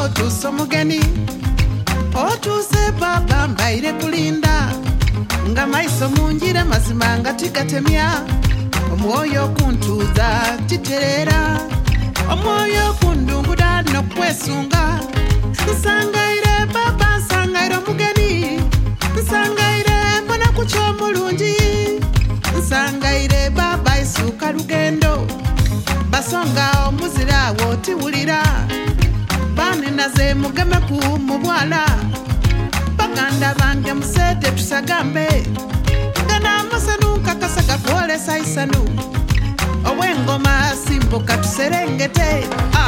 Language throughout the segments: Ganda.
otuusa omugeni otuuse baba mbaire kulinda nga maiso munjira mazima nga tigatemya omwoyo okuntuuza titerera omwoyo okundunguda nokwesunga nsangaire baba nsangaire omugeni nsangaire mbona kuca omulungi nsangaire baba isuuka lugendo basonga omuzira wotiwulira baninaze mugemeku mu bwala baganda bange musete tusagambe gana amasanu nkakasa gatwolesa isanu ow'engoma simbuka tuserengete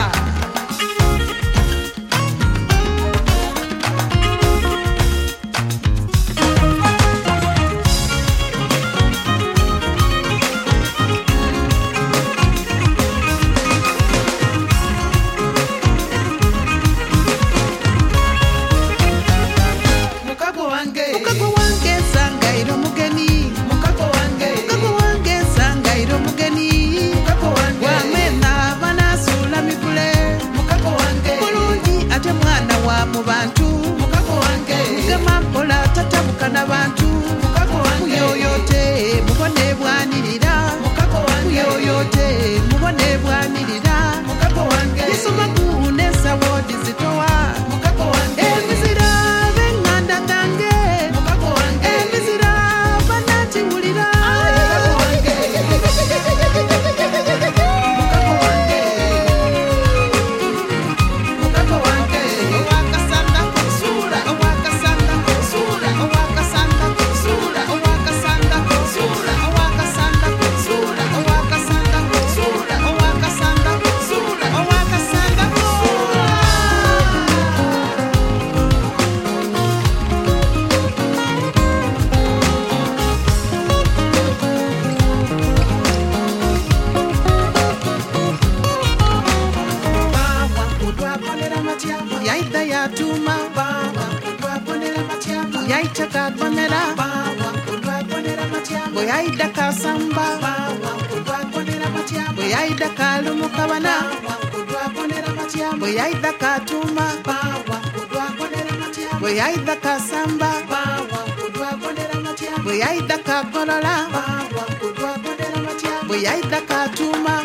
Boyaida kasamba boyaida kalumukabana boyaida katuma boyaida kasamba boyaida kagolola boyaida katuma